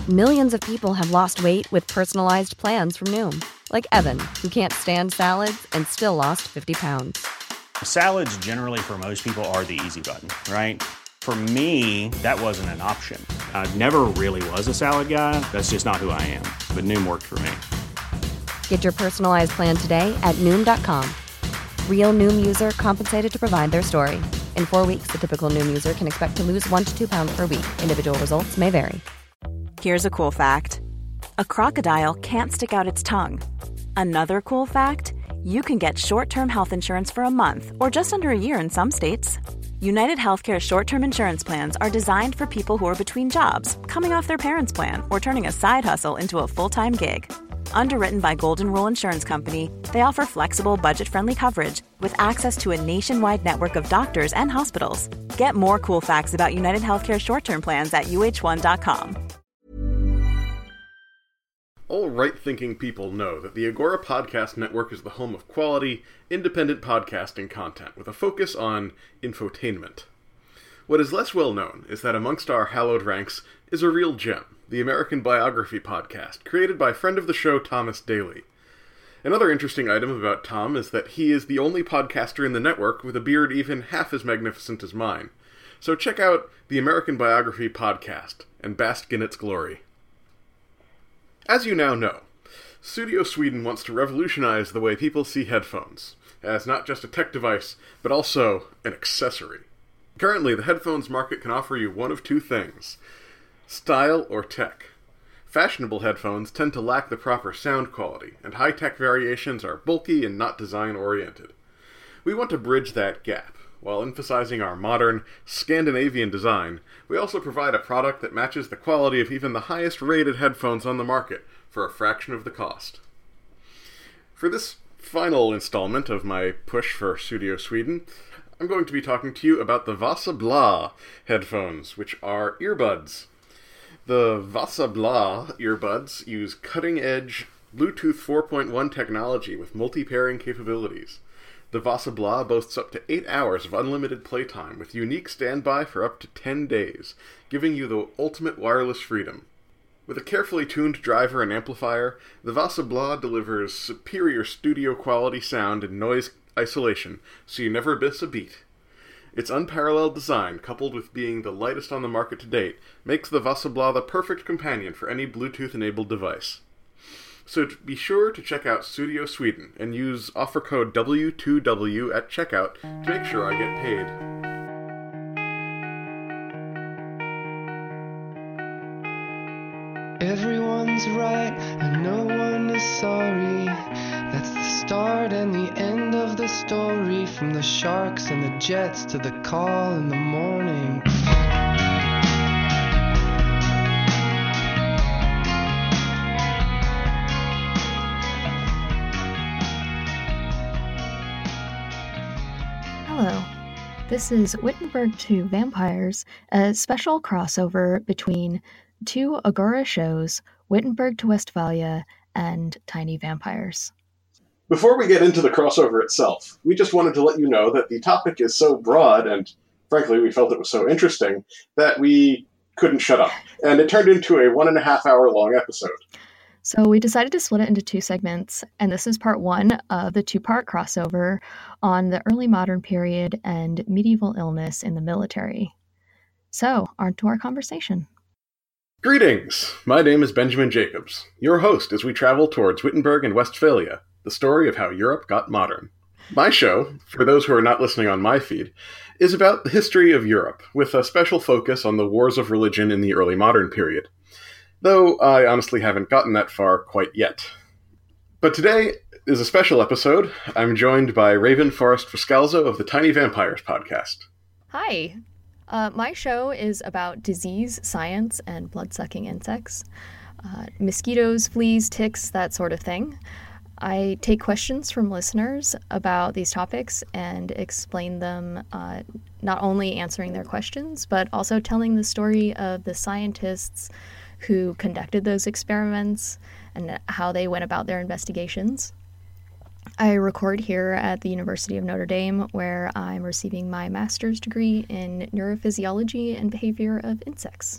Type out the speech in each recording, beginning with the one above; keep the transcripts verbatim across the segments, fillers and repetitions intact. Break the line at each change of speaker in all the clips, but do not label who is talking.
Millions of people have lost weight with personalized plans from Noom. Like Evan, who can't stand salads and still lost fifty pounds.
Salads generally for most people are the easy button, right? For me, that wasn't an option. I never really was a salad guy. That's just not who I am. But Noom worked for me.
Get your personalized plan today at Noom dot com. Real Noom user compensated to provide their story. In four weeks, the typical Noom user can expect to lose one to two pounds per week. Individual results may vary.
Here's a cool fact. A crocodile can't stick out its tongue. Another cool fact, you can get short-term health insurance for a month or just under a year in some states. United Healthcare short-term insurance plans are designed for people who are between jobs, coming off their parents' plan, or turning a side hustle into a full-time gig. Underwritten by Golden Rule Insurance Company, they offer flexible, budget-friendly coverage with access to a nationwide network of doctors and hospitals. Get more cool facts about United Healthcare short-term plans at U H one dot com.
All right-thinking people know that the Agora Podcast Network is the home of quality, independent podcasting content with a focus on infotainment. What is less well known is that amongst our hallowed ranks is a real gem, the American Biography Podcast, created by friend of the show Thomas Daly. Another interesting item about Tom is that he is the only podcaster in the network with a beard even half as magnificent as mine. So check out the American Biography Podcast and bask in its glory. As you now know, Studio Sweden wants to revolutionize the way people see headphones, as not just a tech device, but also an accessory. Currently, the headphones market can offer you one of two things: style or tech. Fashionable headphones tend to lack the proper sound quality, and high-tech variations are bulky and not design-oriented. We want to bridge that gap. While emphasizing our modern, Scandinavian design, we also provide a product that matches the quality of even the highest-rated headphones on the market for a fraction of the cost. For this final installment of my push for Studio Sweden, I'm going to be talking to you about the Vasa Bla headphones, which are earbuds. The Vasa Bla earbuds use cutting-edge Bluetooth four point one technology with multi-pairing capabilities. The Vasa Bla boasts up to eight hours of unlimited playtime with unique standby for up to ten days, giving you the ultimate wireless freedom. With a carefully tuned driver and amplifier, the Vasa Bla delivers superior studio-quality sound and noise isolation, so you never miss a beat. Its unparalleled design, coupled with being the lightest on the market to date, makes the Vasa Bla the perfect companion for any Bluetooth-enabled device. So be sure to check out Studio Sweden and use offer code W two W at checkout to make sure I get paid.
Everyone's right and no one is sorry. That's the start and the end of the story. From the sharks and the jets to the call in the morning.
Hello, this is Wittenberg to Vampires, a special crossover between two Agora shows, Wittenberg to Westphalia and Tiny Vampires.
Before we get into the crossover itself, we just wanted to let you know that the topic is so broad, and frankly we felt it was so interesting, that we couldn't shut up. And it turned into a one and a half hour long episode.
So we decided to split it into two segments, and this is part one of the two-part crossover on the early modern period and medieval illness in the military. So, on to our conversation.
Greetings! My name is Benjamin Jacobs, your host as we travel towards Wittenberg and Westphalia, the story of how Europe got modern. My show, for those who are not listening on my feed, is about the history of Europe, with a special focus on the wars of religion in the early modern period. Though I honestly haven't gotten that far quite yet. But today is a special episode. I'm joined by Raven Forrest Friscalzo of the Tiny Vampires podcast.
Hi. Uh, my show is about disease, science, and blood-sucking insects. Uh, mosquitoes, fleas, ticks, that sort of thing. I take questions from listeners about these topics and explain them, uh, not only answering their questions, but also telling the story of the scientists who conducted those experiments and how they went about their investigations. I record here at the University of Notre Dame, where I'm receiving my master's degree in neurophysiology and behavior of insects.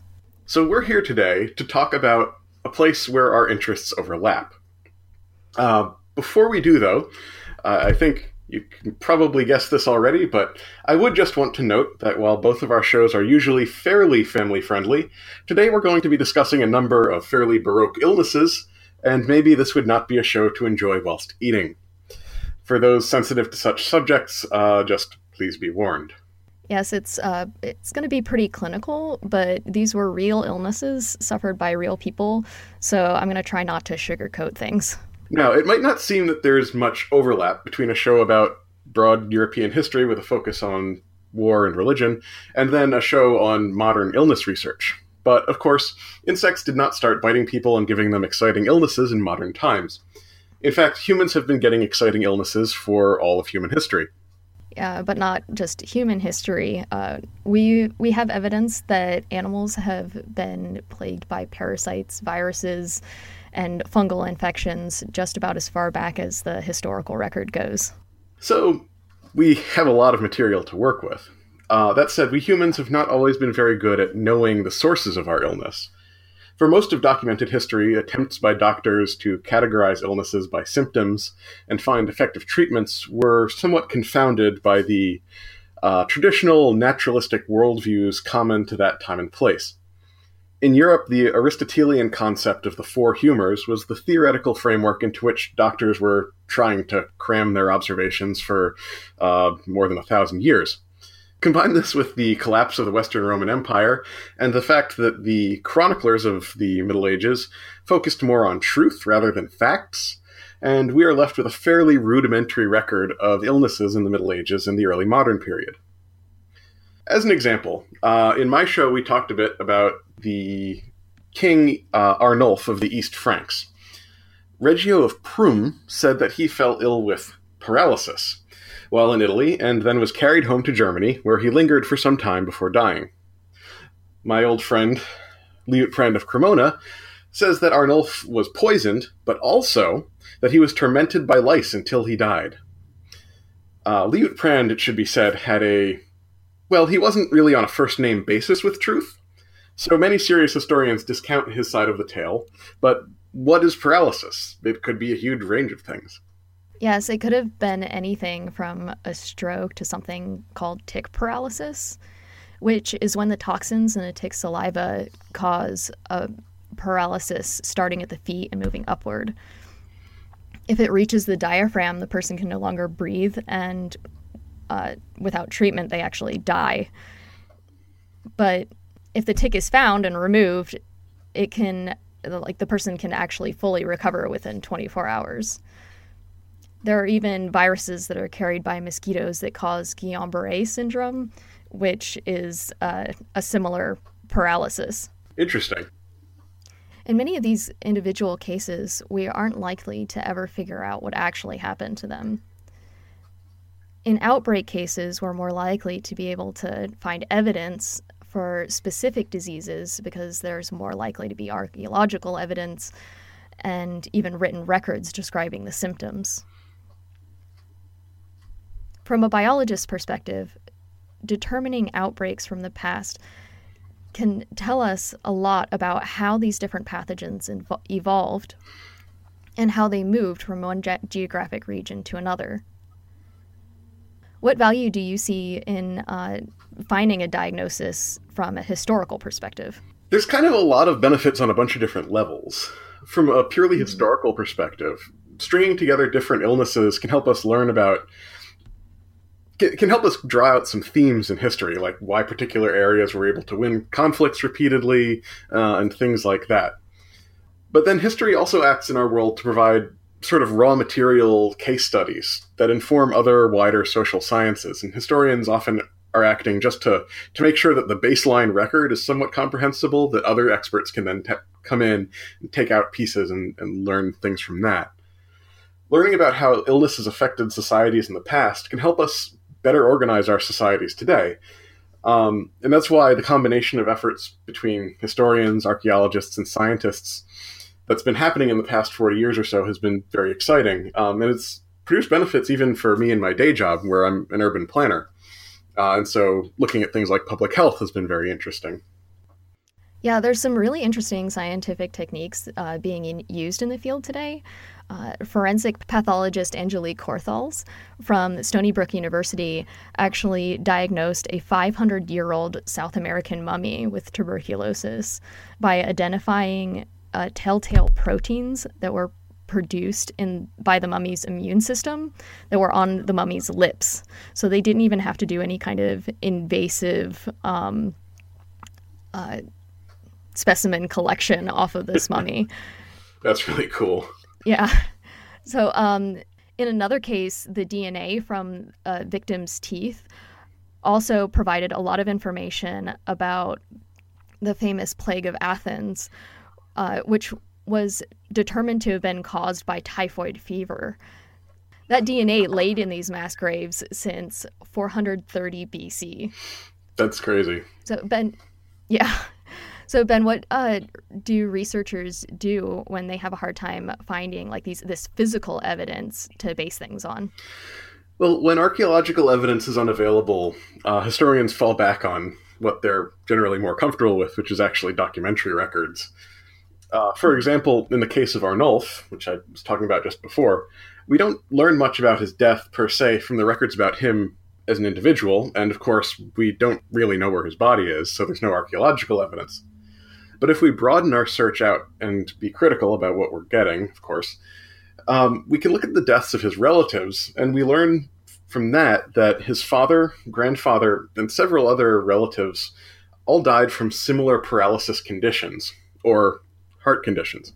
So we're here today to talk about a place where our interests overlap. Uh, before we do, though, uh, I think you can probably guess this already, but I would just want to note that while both of our shows are usually fairly family-friendly, today we're going to be discussing a number of fairly baroque illnesses, and maybe this would not be a show to enjoy whilst eating. For those sensitive to such subjects, uh, just please be warned.
Yes, it's uh, it's going to be pretty clinical, but these were real illnesses suffered by real people, so I'm going to try not to sugarcoat things.
Now, it might not seem that there's much overlap between a show about broad European history with a focus on war and religion, and then a show on modern illness research. But, of course, insects did not start biting people and giving them exciting illnesses in modern times. In fact, humans have been getting exciting illnesses for all of human history.
Yeah, but not just human history. Uh, we we have evidence that animals have been plagued by parasites, viruses, and fungal infections just about as far back as the historical record goes.
So, we have a lot of material to work with. Uh, that said, we humans have not always been very good at knowing the sources of our illness. For most of documented history, attempts by doctors to categorize illnesses by symptoms and find effective treatments were somewhat confounded by the uh, traditional naturalistic worldviews common to that time and place. In Europe, the Aristotelian concept of the four humors was the theoretical framework into which doctors were trying to cram their observations for uh, more than a thousand years. Combine this with the collapse of the Western Roman Empire and the fact that the chroniclers of the Middle Ages focused more on truth rather than facts, and we are left with a fairly rudimentary record of illnesses in the Middle Ages and the early modern period. As an example, uh, in my show we talked a bit about the king uh, Arnulf of the East Franks. Reggio of Prum said that he fell ill with paralysis while in Italy, and then was carried home to Germany, where he lingered for some time before dying. My old friend, Liutprand of Cremona, says that Arnulf was poisoned, but also that he was tormented by lice until he died. Uh, Liutprand, it should be said, had a... Well, he wasn't really on a first-name basis with truth, so many serious historians discount his side of the tale, but what is paralysis? It could be a huge range of things.
Yes, it could have been anything from a stroke to something called tick paralysis, which is when the toxins in a tick's saliva cause a paralysis starting at the feet and moving upward. If it reaches the diaphragm, the person can no longer breathe, and uh, without treatment, they actually die. But if the tick is found and removed, it can, like, the person can actually fully recover within twenty-four hours. There are even viruses that are carried by mosquitoes that cause Guillain-Barré syndrome, which is uh, a similar paralysis.
Interesting.
In many of these individual cases, we aren't likely to ever figure out what actually happened to them. In outbreak cases, we're more likely to be able to find evidence for specific diseases because there's more likely to be archaeological evidence and even written records describing the symptoms. From a biologist's perspective, determining outbreaks from the past can tell us a lot about how these different pathogens invo- evolved and how they moved from one ge- geographic region to another. What value do you see in uh, finding a diagnosis from a historical perspective?
There's kind of a lot of benefits on a bunch of different levels. From a purely historical perspective, stringing together different illnesses can help us learn about can help us draw out some themes in history, like why particular areas were able to win conflicts repeatedly, uh, and things like that. But then history also acts in our world to provide sort of raw material case studies that inform other wider social sciences, and historians often are acting just to, to make sure that the baseline record is somewhat comprehensible, that other experts can then te- come in and take out pieces and, and learn things from that. Learning about how illness has affected societies in the past can help us better organize our societies today. Um, and that's why the combination of efforts between historians, archaeologists, and scientists that's been happening in the past forty years or so has been very exciting. Um, and it's produced benefits even for me in my day job, where I'm an urban planner. Uh, and so looking at things like public health has been very interesting.
Yeah, there's some really interesting scientific techniques uh, being in, used in the field today. Uh, forensic pathologist Angelique Corthals from Stony Brook University actually diagnosed a five hundred year old South American mummy with tuberculosis by identifying uh, telltale proteins that were produced in by the mummy's immune system that were on the mummy's lips. So they didn't even have to do any kind of invasive um, uh, specimen collection off of this mummy.
That's really cool.
Yeah. So um, in another case, the D N A from a victim's teeth also provided a lot of information about the famous plague of Athens, uh, which was determined to have been caused by typhoid fever. That D N A laid in these mass graves since four hundred thirty B C.
That's crazy.
So Ben, yeah. So Ben, what uh, do researchers do when they have a hard time finding like these this physical evidence to base things on?
Well, when archaeological evidence is unavailable, uh, historians fall back on what they're generally more comfortable with, which is actually documentary records. Uh, for example, in the case of Arnulf, which I was talking about just before, we don't learn much about his death per se from the records about him as an individual, and of course, we don't really know where his body is, so there's no archaeological evidence. But if we broaden our search out and be critical about what we're getting, of course, um, we can look at the deaths of his relatives, and we learn from that that his father, grandfather, and several other relatives all died from similar paralysis conditions, or heart conditions.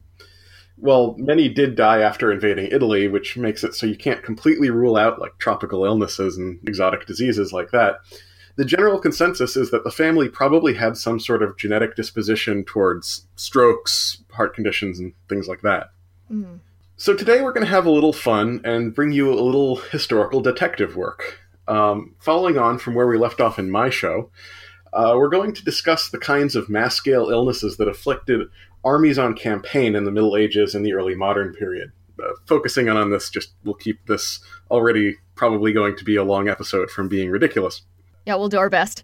Well, many did die after invading Italy, which makes it so you can't completely rule out like tropical illnesses and exotic diseases like that. The general consensus is that the family probably had some sort of genetic disposition towards strokes, heart conditions, and things like that. Mm. So today we're going to have a little fun and bring you a little historical detective work. Um, following on from where we left off in my show, uh, we're going to discuss the kinds of mass-scale illnesses that afflicted armies on campaign in the Middle Ages and the early modern period. Uh, focusing on, on this just will keep this already probably going to be a long episode from being ridiculous.
Yeah, we'll do our best.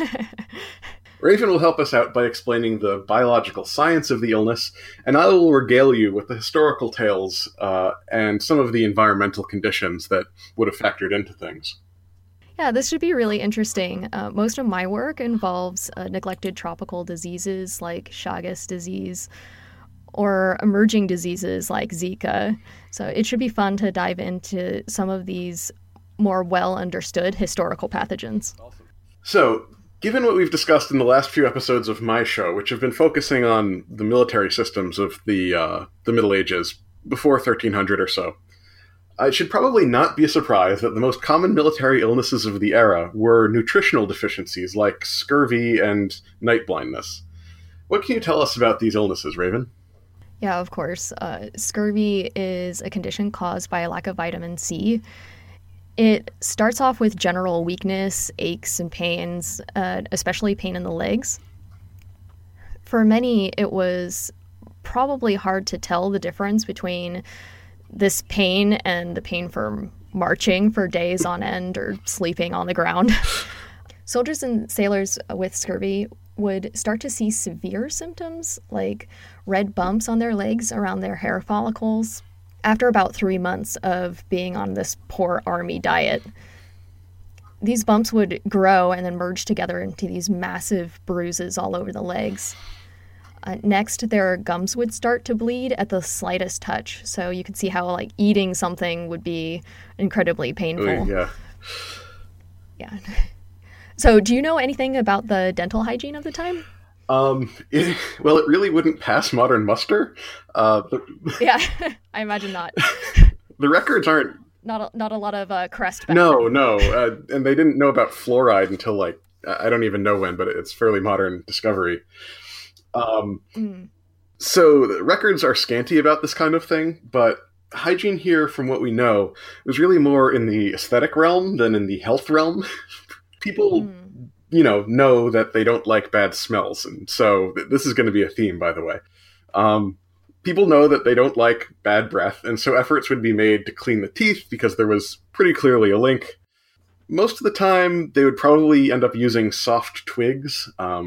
Raven will help us out by explaining the biological science of the illness, and I will regale you with the historical tales uh, and some of the environmental conditions that would have factored into things.
Yeah, this should be really interesting. Uh, most of my work involves uh, neglected tropical diseases like Chagas disease or emerging diseases like Zika. So it should be fun to dive into some of these more well-understood historical pathogens.
So, given what we've discussed in the last few episodes of my show, which have been focusing on the military systems of the uh, the Middle Ages, before thirteen hundred or so, it should probably not be a surprise that the most common military illnesses of the era were nutritional deficiencies like scurvy and night blindness. What can you tell us about these illnesses, Raven?
Yeah, of course. Uh, scurvy is a condition caused by a lack of vitamin C. It starts off with general weakness, aches, and pains, uh, especially pain in the legs. For many, it was probably hard to tell the difference between this pain and the pain from marching for days on end or sleeping on the ground. Soldiers and sailors with scurvy would start to see severe symptoms like red bumps on their legs around their hair follicles, after about three months of being on this poor army diet. These bumps would grow and then merge together into these massive bruises all over the legs. Uh, next, their gums would start to bleed at the slightest touch. So you could see how like eating something would be incredibly painful.
Ooh, yeah.
Yeah. So do you know anything about the dental hygiene of the time?
Um, it, well, it really wouldn't pass modern muster. Uh, the,
yeah, I imagine not.
The records aren't...
Not a, not a lot of uh, crest back
No,
then.
no. Uh, and they didn't know about fluoride until, like, I don't even know when, but it's fairly modern discovery. Um, mm. So the records are scanty about this kind of thing, but hygiene here, from what we know, was really more in the aesthetic realm than in the health realm. People... Mm. you know, know that they don't like bad smells. And so th- this is going to be a theme, by the way. Um, people know that they don't like bad breath, and so efforts would be made to clean the teeth because there was pretty clearly a link. Most of the time, they would probably end up using soft twigs. Um,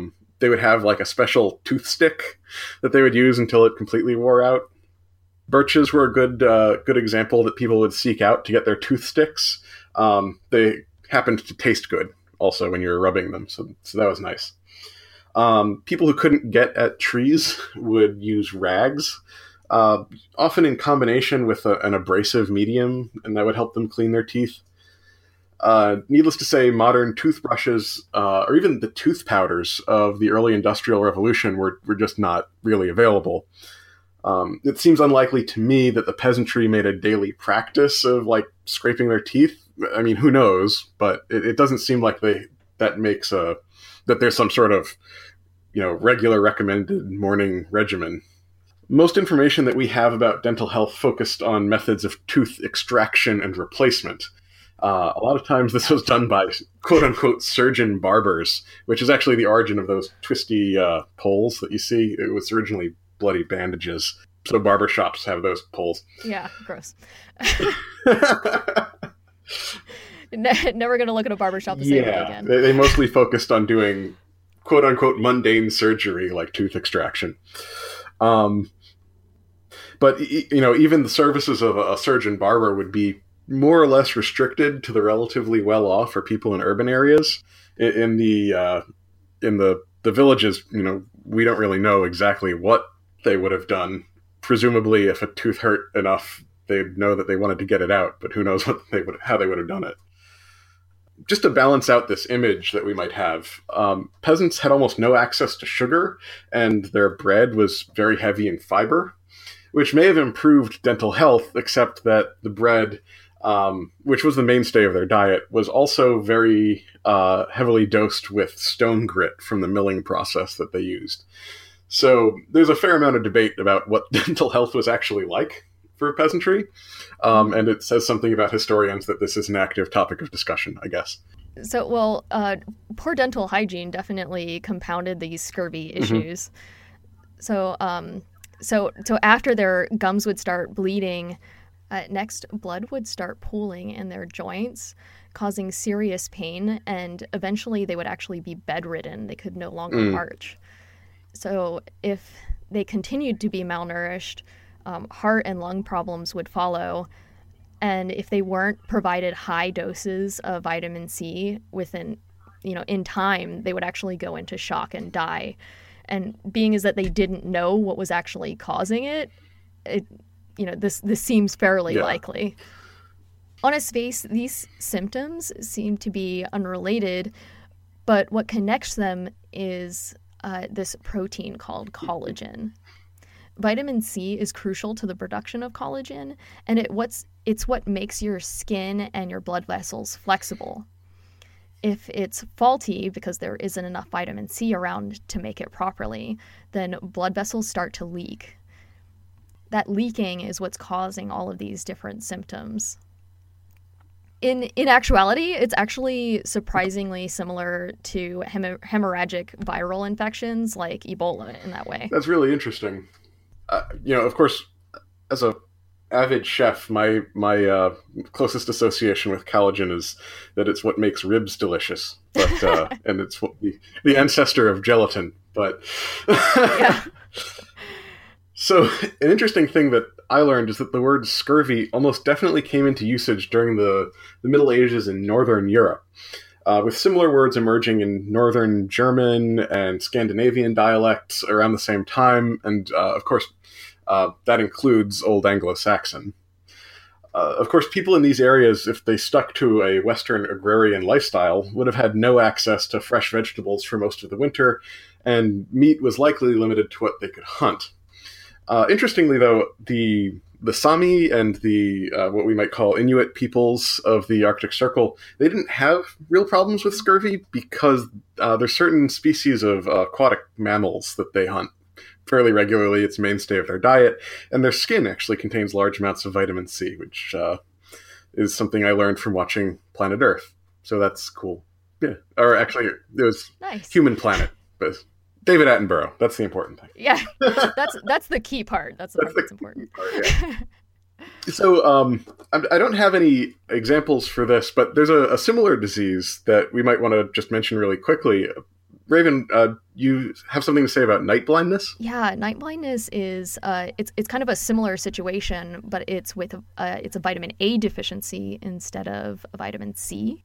they would have like a special tooth stick that they would use until it completely wore out. Birches were a good uh, good example that people would seek out to get their tooth sticks. Um, they happened to taste good also when you were rubbing them, so, so that was nice. Um, people who couldn't get at trees would use rags, uh, often in combination with a, an abrasive medium, and that would help them clean their teeth. Uh, needless to say, modern toothbrushes, uh, or even the tooth powders of the early Industrial Revolution were, were just not really available. Um, it seems unlikely to me that the peasantry made a daily practice of, like, scraping their teeth. I mean, who knows? But it, it doesn't seem like they that makes a that there's some sort of, you know, regular recommended morning regimen. Most information that we have about dental health focused on methods of tooth extraction and replacement. Uh, a lot of times this was done by quote-unquote surgeon barbers, which is actually the origin of those twisty uh, poles that you see. It was originally bloody bandages. So barber shops have those poles.
Yeah, gross. Ne- never going to look at a barbershop the same way
Yeah,
again.
they, they mostly focused on doing quote-unquote mundane surgery like tooth extraction. Um, but, you know, even the services of a surgeon barber would be more or less restricted to the relatively well-off or people in urban areas. In, in the uh, in the the villages, you know, we don't really know exactly what they would have done. Presumably, if a tooth hurt enough, they'd know that they wanted to get it out, but who knows what they would, how they would have done it. Just to balance out this image that we might have, um, peasants had almost no access to sugar, and their bread was very heavy in fiber, which may have improved dental health, except that the bread, um, which was the mainstay of their diet, was also very uh, heavily dosed with stone grit from the milling process that they used. So there's a fair amount of debate about what dental health was actually like for peasantry, um, and it says something about historians that this is an active topic of discussion, I guess.
So, well, uh, poor dental hygiene definitely compounded these scurvy issues. Mm-hmm. So, um, so, so after their gums would start bleeding, uh, next blood would start pooling in their joints, causing serious pain, and eventually they would actually be bedridden. They could no longer mm. march. So if they continued to be malnourished, um, heart and lung problems would follow. And if they weren't provided high doses of vitamin C within, you know, in time, they would actually go into shock and die. And being as that they didn't know what was actually causing it, it you know, this, this seems fairly yeah. likely. On its face, these symptoms seem to be unrelated, but what connects them is Uh, this protein called collagen. Vitamin C is crucial to the production of collagen, and it what's it's what makes your skin and your blood vessels flexible. If it's faulty because there isn't enough vitamin C around to make it properly, then blood vessels start to leak. That leaking is what's causing all of these different symptoms. In in actuality, it's actually surprisingly similar to hem- hemorrhagic viral infections like Ebola in that way.
That's really interesting. Uh, you know, of course, as a avid chef, my my uh, closest association with collagen is that it's what makes ribs delicious, but uh, and it's what the, the ancestor of gelatin. But
yeah.
So an interesting thing that I learned is that the word scurvy almost definitely came into usage during the, the Middle Ages in Northern Europe, uh, with similar words emerging in Northern German and Scandinavian dialects around the same time, and uh, of course, uh, that includes Old Anglo-Saxon. Uh, of course, people in these areas, if they stuck to a Western agrarian lifestyle, would have had no access to fresh vegetables for most of the winter, and meat was likely limited to what they could hunt. Uh, interestingly, though, the the Sami and the uh, what we might call Inuit peoples of the Arctic Circle, they didn't have real problems with scurvy because uh, there's certain species of uh, aquatic mammals that they hunt fairly regularly. It's a mainstay of their diet, and their skin actually contains large amounts of vitamin C, which uh, is something I learned from watching Planet Earth. So that's cool. Yeah, or actually, it was
nice. Human
Planet, but David Attenborough. That's the important thing.
Yeah, that's that's the key part. That's the that's part the that's important. Part, yeah.
So um, I don't have any examples for this, but there's a, a similar disease that we might want to just mention really quickly. Raven, uh, you have something to say about night blindness?
Yeah, night blindness is uh, it's it's kind of a similar situation, but it's with uh, it's a vitamin A deficiency instead of a vitamin C.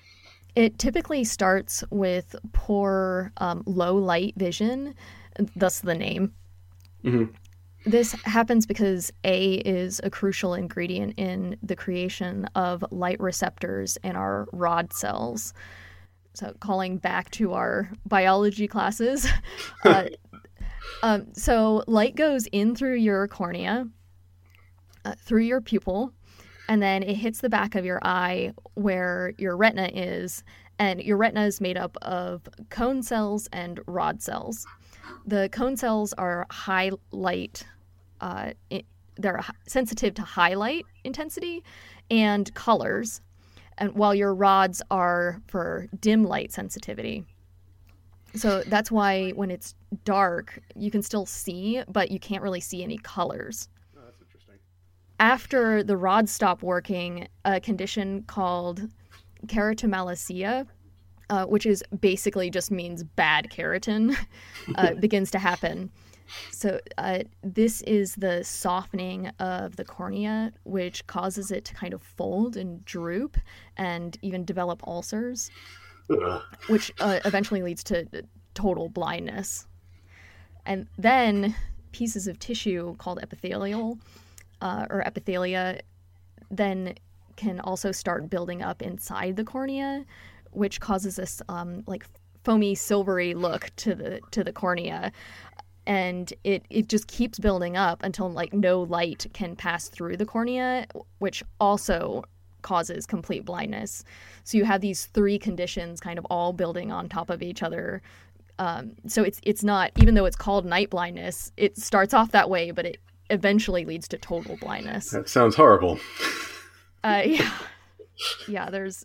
It typically starts with poor um, low light vision, thus the name.
Mm-hmm.
This happens because A is a crucial ingredient in the creation of light receptors in our rod cells. So calling back to our biology classes. uh, um, so light goes in through your cornea, uh, through your pupil, and then it hits the back of your eye where your retina is. And your retina is made up of cone cells and rod cells. The cone cells are high light, uh, it, they're sensitive to high light intensity and colors, and while your rods are for dim light sensitivity. So that's why when it's dark, you can still see, but you can't really see any colors.
Oh, that's interesting.
After the rods stop working, a condition called keratomalacia, uh, which is basically just means bad keratin, uh, begins to happen. So uh, this is the softening of the cornea, which causes it to kind of fold and droop and even develop ulcers,
Ugh.
which uh, eventually leads to total blindness. And then pieces of tissue called epithelial uh, or epithelia then can also start building up inside the cornea, which causes this um, like foamy silvery look to the to the cornea. And it, it just keeps building up until like no light can pass through the cornea, which also causes complete blindness. So you have these three conditions kind of all building on top of each other. Um, so it's it's not, even though it's called night blindness, it starts off that way, but it eventually leads to total blindness.
That sounds horrible.
Uh, yeah, yeah. There's.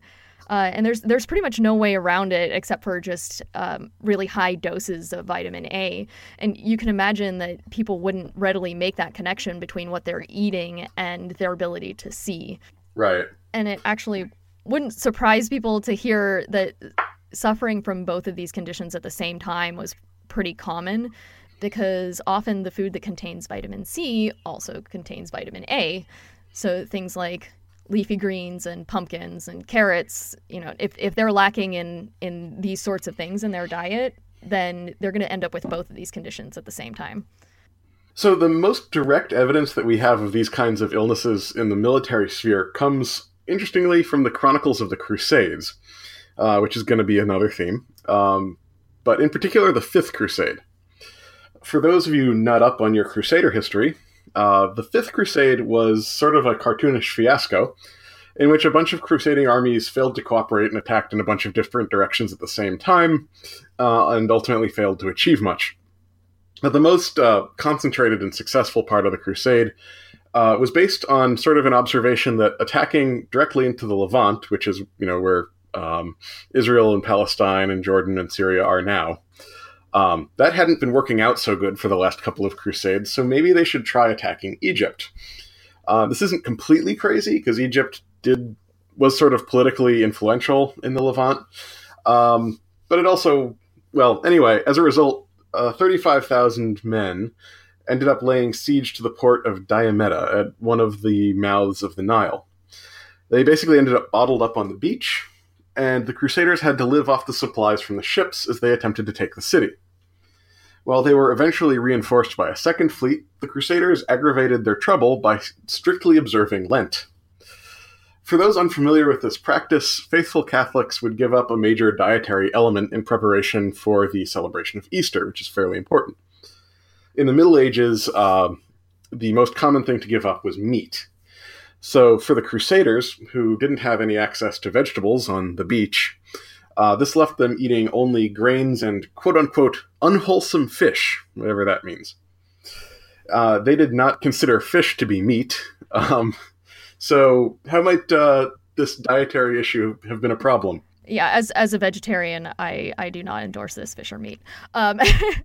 Uh, and there's there's pretty much no way around it except for just um, really high doses of vitamin A. And you can imagine that people wouldn't readily make that connection between what they're eating and their ability to see.
Right.
And it actually wouldn't surprise people to hear that suffering from both of these conditions at the same time was pretty common, because often the food that contains vitamin C also contains vitamin A. So things like leafy greens and pumpkins and carrots, you know, if, if they're lacking in, in these sorts of things in their diet, then they're going to end up with both of these conditions at the same time.
So the most direct evidence that we have of these kinds of illnesses in the military sphere comes, interestingly, from the Chronicles of the Crusades, uh, which is going to be another theme, um, but in particular the Fifth Crusade. For those of you not up on your Crusader history, Uh, the Fifth Crusade was sort of a cartoonish fiasco in which a bunch of crusading armies failed to cooperate and attacked in a bunch of different directions at the same time, uh, and ultimately failed to achieve much. But the most uh, concentrated and successful part of the crusade uh, was based on sort of an observation that attacking directly into the Levant, which is, you know, where um, Israel and Palestine and Jordan and Syria are now, Um, that hadn't been working out so good for the last couple of crusades, so maybe they should try attacking Egypt. Uh, this isn't completely crazy, because Egypt did was sort of politically influential in the Levant. Um, but it also, well, anyway, as a result, uh, thirty-five thousand men ended up laying siege to the port of Damietta at one of the mouths of the Nile. They basically ended up bottled up on the beach, and the Crusaders had to live off the supplies from the ships as they attempted to take the city. While they were eventually reinforced by a second fleet, the Crusaders aggravated their trouble by strictly observing Lent. For those unfamiliar with this practice, faithful Catholics would give up a major dietary element in preparation for the celebration of Easter, which is fairly important. In the Middle Ages, uh, the most common thing to give up was meat. So for the Crusaders, who didn't have any access to vegetables on the beach, uh, this left them eating only grains and quote-unquote unwholesome fish, whatever that means. Uh, they did not consider fish to be meat. Um, so how might uh, this dietary issue have been a problem?
Yeah, as as a vegetarian, I, I do not endorse this fish or meat. Um,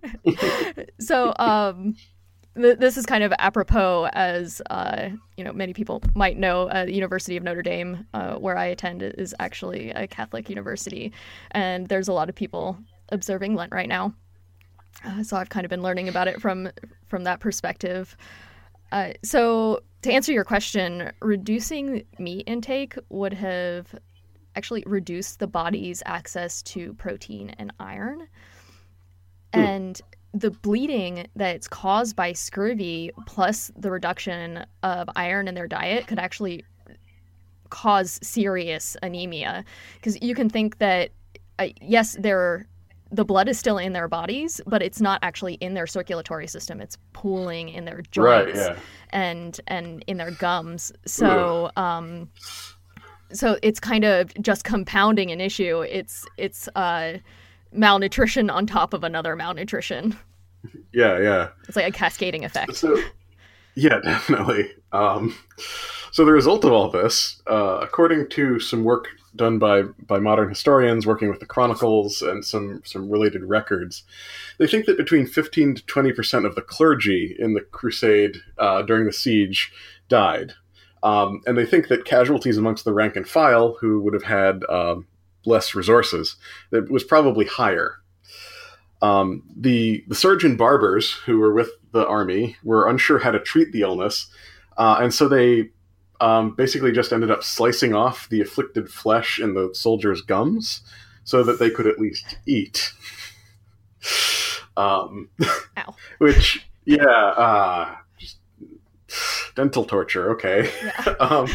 so... Um, This is kind of apropos, as uh, you know, many people might know. Uh, the University of Notre Dame, uh, where I attend, is actually a Catholic university, and there's a lot of people observing Lent right now. Uh, so I've kind of been learning about it from from that perspective. Uh, so to answer your question, reducing meat intake would have actually reduced the body's access to protein and iron. Hmm. And the bleeding that's caused by scurvy plus the reduction of iron in their diet could actually cause serious anemia. Because you can think that, uh, yes, they're the blood is still in their bodies, but it's not actually in their circulatory system. It's pooling in their joints
right, yeah.
and and in their gums. So um, so it's kind of just compounding an issue. It's it's uh, malnutrition on top of another malnutrition.
Yeah, yeah.
It's like a cascading effect.
So, yeah, definitely. Um, so the result of all this, uh, according to some work done by, by modern historians working with the chronicles and some, some related records, they think that between fifteen to twenty percent of the clergy in the crusade uh, during the siege died. Um, and they think that casualties amongst the rank and file, who would have had um, less resources, that was probably higher. Um, the, the surgeon barbers who were with the army were unsure how to treat the illness, uh, and so they um, basically just ended up slicing off the afflicted flesh in the soldiers' gums so that they could at least eat. um,
Ow.
Which, yeah, uh, just dental torture, okay.
Yeah.
um,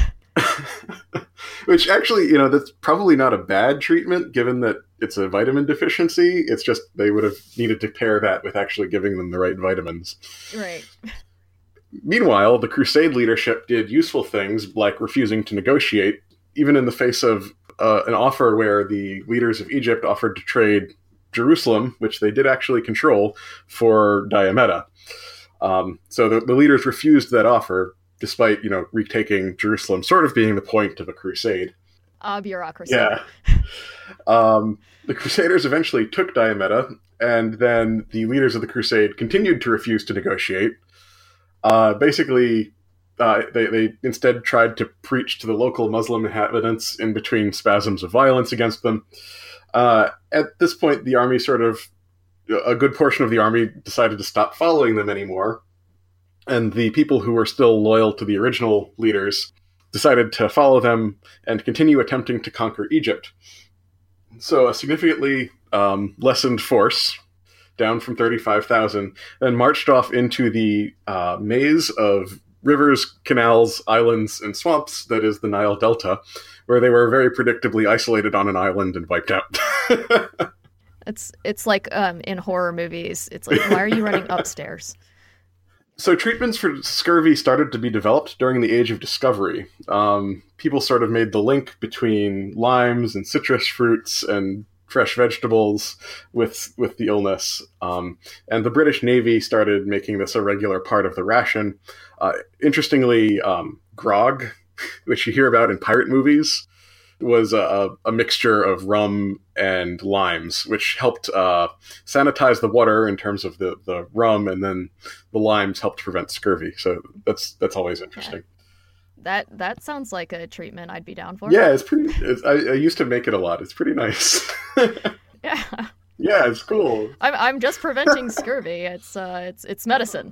which actually, you know, that's probably not a bad treatment given that it's a vitamin deficiency. It's just they would have needed to pair that with actually giving them the right vitamins.
Right.
Meanwhile, the Crusade leadership did useful things like refusing to negotiate, even in the face of uh, an offer where the leaders of Egypt offered to trade Jerusalem, which they did actually control, for Diomeda. Um, so the, the leaders refused that offer, despite, you know, retaking Jerusalem sort of being the point of a crusade.
Ah, bureaucracy.
Yeah. Um, the Crusaders eventually took Diomeda, and then the leaders of the crusade continued to refuse to negotiate. Uh, basically, uh, they, they instead tried to preach to the local Muslim inhabitants in between spasms of violence against them. Uh, at this point, the army sort of, a good portion of the army decided to stop following them anymore. And the people who were still loyal to the original leaders decided to follow them and continue attempting to conquer Egypt. So a significantly um, lessened force, down from thirty-five thousand, then marched off into the uh, maze of rivers, canals, islands, and swamps that is the Nile Delta, where they were very predictably isolated on an island and wiped out.
It's it's like um, in horror movies. It's like, why are you running upstairs?
So treatments for scurvy started to be developed during the Age of Discovery. Um, people sort of made the link between limes and citrus fruits and fresh vegetables with with the illness. Um, and the British Navy started making this a regular part of the ration. Uh, interestingly, um, grog, which you hear about in pirate movies, was a, a mixture of rum and limes, which helped uh, sanitize the water in terms of the, the rum, and then the limes helped prevent scurvy. So that's that's always interesting.
Yeah. That that sounds like a treatment I'd be down for.
Yeah, it's pretty. It's, I, I used to make it a lot. It's pretty nice.
Yeah.
Yeah, it's cool.
I'm I'm just preventing scurvy. It's uh it's it's medicine.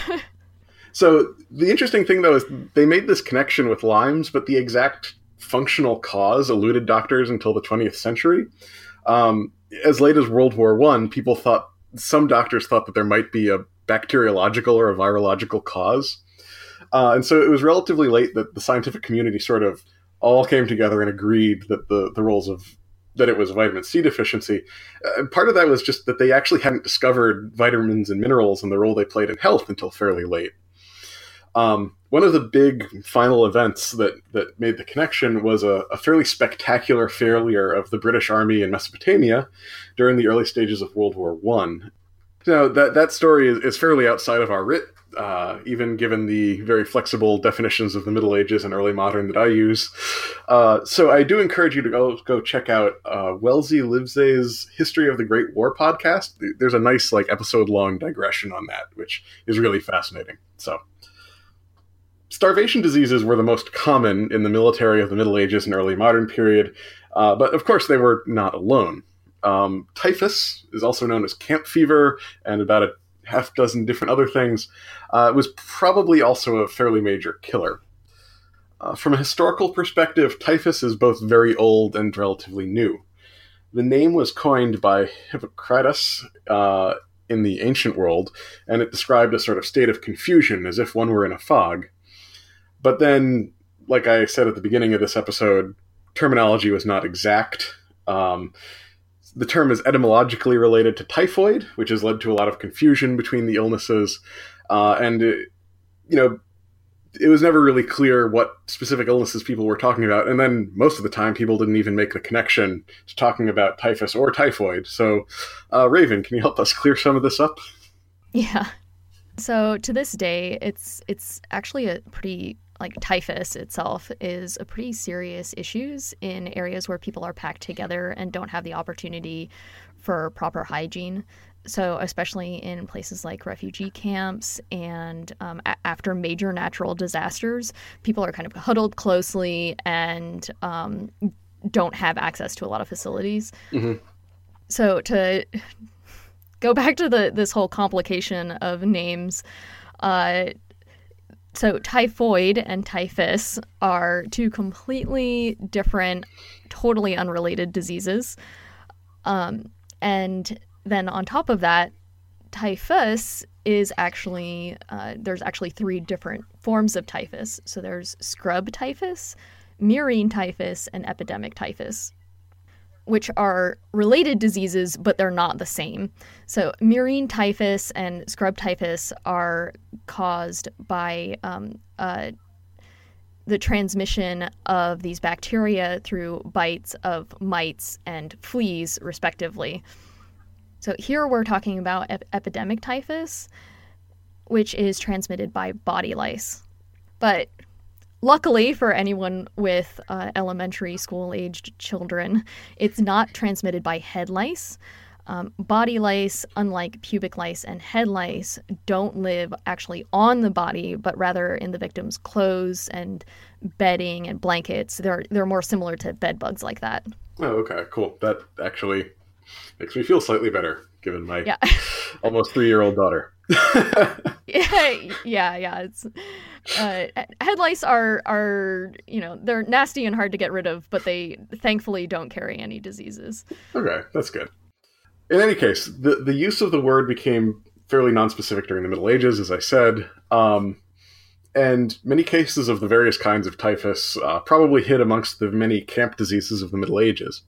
So the interesting thing though is they made this connection with limes, but the exact functional cause eluded doctors until the twentieth century. Um, as late as World War One, people thought, some doctors thought that there might be a bacteriological or a virological cause. Uh, and so it was relatively late that the scientific community sort of all came together and agreed that the, the roles of, that it was vitamin C deficiency. Uh, part of that was just that they actually hadn't discovered vitamins and minerals and the role they played in health until fairly late. Um, one of the big final events that, that made the connection was a, a fairly spectacular failure of the British Army in Mesopotamia during the early stages of World War One. Now, that, that story is, is fairly outside of our writ, uh, even given the very flexible definitions of the Middle Ages and early modern that I use. Uh, so I do encourage you to go, go check out uh, Wellesley Livesey's History of the Great War podcast. There's a nice like episode-long digression on that, which is really fascinating. So, starvation diseases were the most common in the military of the Middle Ages and early modern period, uh, but of course they were not alone. Um, typhus is also known as camp fever, and about a half dozen different other things. Uh, it was probably also a fairly major killer. Uh, from a historical perspective, typhus is both very old and relatively new. The name was coined by Hippocrates uh, in the ancient world, and it described a sort of state of confusion, as if one were in a fog. But then, like I said at the beginning of this episode, terminology was not exact. Um, the term is etymologically related to typhoid, which has led to a lot of confusion between the illnesses, uh, and, it, you know, it was never really clear what specific illnesses people were talking about. And then most of the time, people didn't even make the connection to talking about typhus or typhoid. So, uh, Raven, can you help us clear some of this up?
Yeah. So to this day, it's it's actually a pretty, like typhus itself is a pretty serious issues in areas where people are packed together and don't have the opportunity for proper hygiene. So especially in places like refugee camps and um, a- after major natural disasters, people are kind of huddled closely and um, don't have access to a lot of facilities. Mm-hmm. So to go back to the this whole complication of names, uh, so typhoid and typhus are two completely different, totally unrelated diseases. Um, and then on top of that, typhus is actually, uh, there's actually three different forms of typhus. So there's scrub typhus, murine typhus, and epidemic typhus, which are related diseases, but they're not the same. So murine typhus and scrub typhus are caused by um, uh, the transmission of these bacteria through bites of mites and fleas, respectively. So here we're talking about ep- epidemic typhus, which is transmitted by body lice. But luckily for anyone with uh, elementary school-aged children, it's not transmitted by head lice. Um, body lice, unlike pubic lice and head lice, don't live actually on the body, but rather in the victim's clothes and bedding and blankets. They're they're more similar to bed bugs like that.
Oh, okay, cool. That actually makes me feel slightly better, given my yeah. almost three-year-old daughter.
yeah, yeah, yeah. It's uh, head lice are are you know they're nasty and hard to get rid of, but they thankfully don't carry any diseases.
Okay, that's good. In any case, the the use of the word became fairly nonspecific during the Middle Ages, as I said, um, and many cases of the various kinds of typhus uh, probably hid amongst the many camp diseases of the Middle Ages.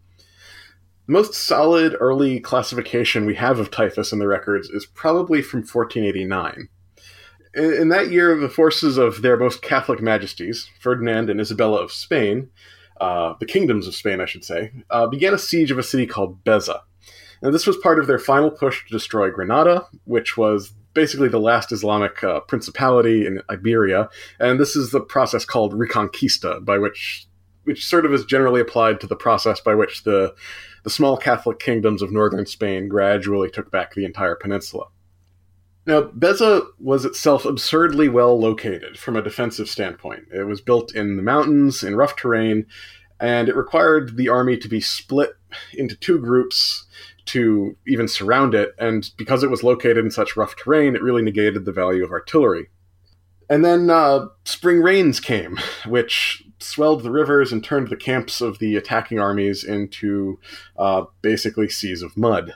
The most solid early classification we have of typhus in the records is probably from fourteen eighty-nine. In, in that year, the forces of their most Catholic majesties, Ferdinand and Isabella of Spain, uh, the kingdoms of Spain, I should say, uh, began a siege of a city called Beza. Now, this was part of their final push to destroy Granada, which was basically the last Islamic uh, principality in Iberia, and this is the process called Reconquista, by which which sort of is generally applied to the process by which the the small Catholic kingdoms of northern Spain gradually took back the entire peninsula. Now, Beza was itself absurdly well located from a defensive standpoint. It was built in the mountains, in rough terrain, and it required the army to be split into two groups to even surround it, and because it was located in such rough terrain, it really negated the value of artillery. And then uh, spring rains came, which swelled the rivers and turned the camps of the attacking armies into uh, basically seas of mud.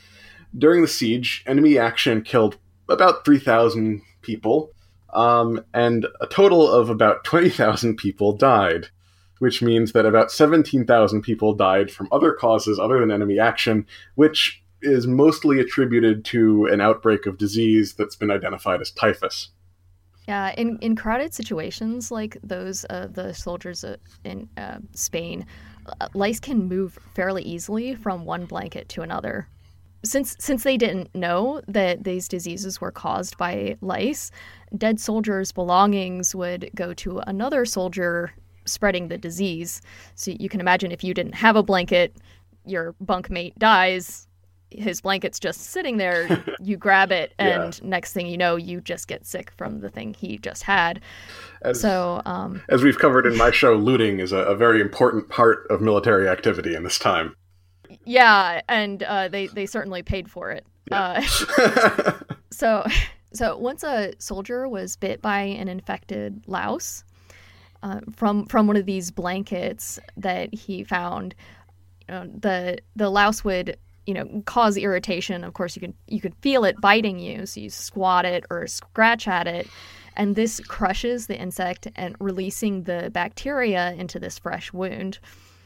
During the siege, enemy action killed about three thousand people, um, and a total of about twenty thousand people died, which means that about seventeen thousand people died from other causes other than enemy action, which is mostly attributed to an outbreak of disease that's been identified as typhus.
Yeah, in, in crowded situations like those of the soldiers in uh, Spain, lice can move fairly easily from one blanket to another. Since since they didn't know that these diseases were caused by lice, dead soldiers' belongings would go to another soldier spreading the disease. So you can imagine if you didn't have a blanket, your bunkmate dies, his blanket's just sitting there, you grab it, and yeah. next thing you know, you just get sick from the thing he just had.
As,
so, um,
as we've covered in my show, looting is a, a very important part of military activity in this time.
Yeah, and uh, they, they certainly paid for it.
Yeah.
Uh, so, so once a soldier was bit by an infected louse uh, from from one of these blankets that he found, you know, the the louse would, you know, cause irritation. Of course, you can you could feel it biting you, so you squat it or scratch at it, and this crushes the insect and releasing the bacteria into this fresh wound,